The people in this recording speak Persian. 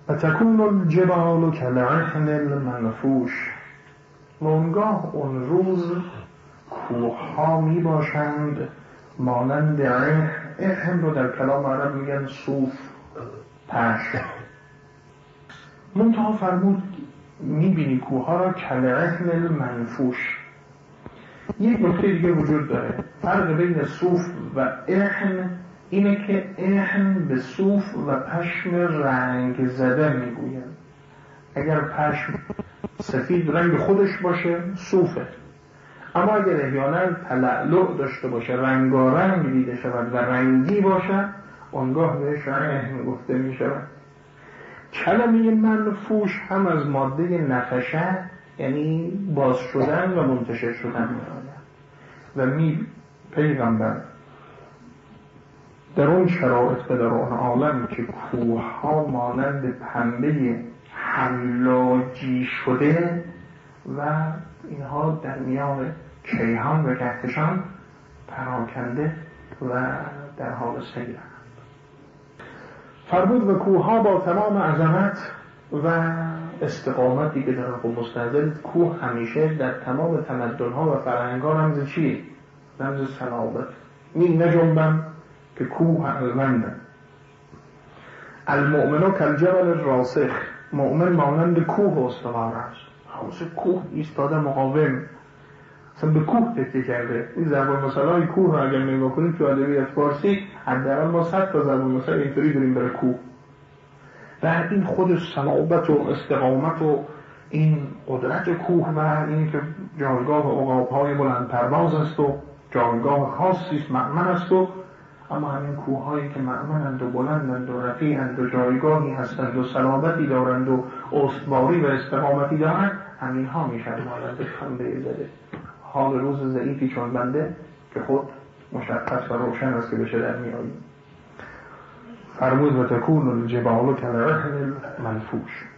و تکون الجبال کالعهن المنفوش، و اونگاه اون روز کوه ها می باشند مانند عهن رو در کلام عرب میگن صوف، پشم. منتها فرمود میبینی کوه ها را کالعهن المنفوش. یک نکته دیگه وجود داره، فرق بین صوف و عهن اینه که عهن به صوف و پشم رنگ زده میگوین. اگر پشم سفید رنگ خودش باشه صوفه، اما اگر احیانا تلألؤ داشته باشه، رنگارنگ دیده شود و رنگی باشد، آنگاه بهش عهن گفته می شود. کلمه منفوش هم از ماده نفشه، یعنی باز شدن و منتشر شدن می آید. و پیغمبر در اون شرایط و در اون عالم که کوه ها مانند پنبه حلاجی شده و اینها در میان کیهان و کهکشان پراکنده و در حال سیرند. فرمود و کوه ها با تمام عظمت و استقامتی که در خود مستحضر، کوه همیشه در تمام تمدن ها و فرهنگ ها رمز چیه؟ رمز صلابت. می نجنبن که کوه الوندن. المؤمن کالجبل الراسخ، مؤمن مانند کوه استوار است. حوض کوه ایستاده مقاوم، اصلا به کوه تکیه کرده. این ضرب المثل‌های کوه رو اگر نگاه کنیم تو ادبیات فارسی حداقل ما 100 تا ضرب المثل اینطوری داریم برای کوه. و این خود صلابت و استقامت و این قدرت کوه و این که جایگاه عقاب‌های بلند پرواز است و جایگاه خاصی است، مأمن است. و اما همین کوه‌هایی که مأمنند و بلندند و رفیعند و جایگاهی هستند و صلابتی دارند و استواری و استقامتی دارند، همین ها میشن مانند پنبه زده. حال روز ضعیفی چون بنده که خود مشخص و روشن است که بشه در میاییم. فرمود و تکون الجبال کالعهن المنفوش.